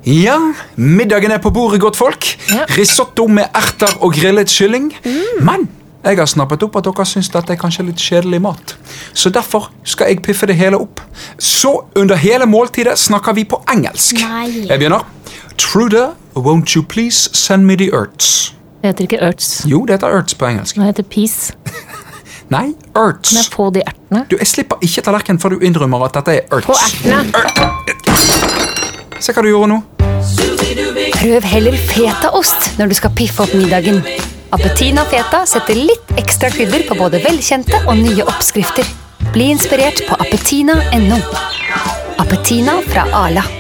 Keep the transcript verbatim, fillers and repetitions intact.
Ja, middagen er på bordet, godt folk. Ja. Risotto med erter og grillet kylling. Mm. Men jeg har snappet opp at dere synes at det er kanskje litt kjedelig mat. Så derfor skal jeg piffe det hele opp. Så under hele måltidet snakker vi på engelsk. Nei. Jeg begynner. Trude, won't you please send me the earths? Det heter ikke earths. Jo, det heter earths på engelsk. Det heter peas. Nei, earths. Kan jeg få de ertene? Du, jeg slipper ikke tallerken før du innrømmer at dette er earths. På ertene. Er Se hva du gjorde nå. Prøv heller fetaost når du skal piffe opp middagen. Appetina Feta setter litt ekstra krydder på både velkjente og nye oppskrifter. Bli inspirert på appetina punktum no. Appetina fra Arla.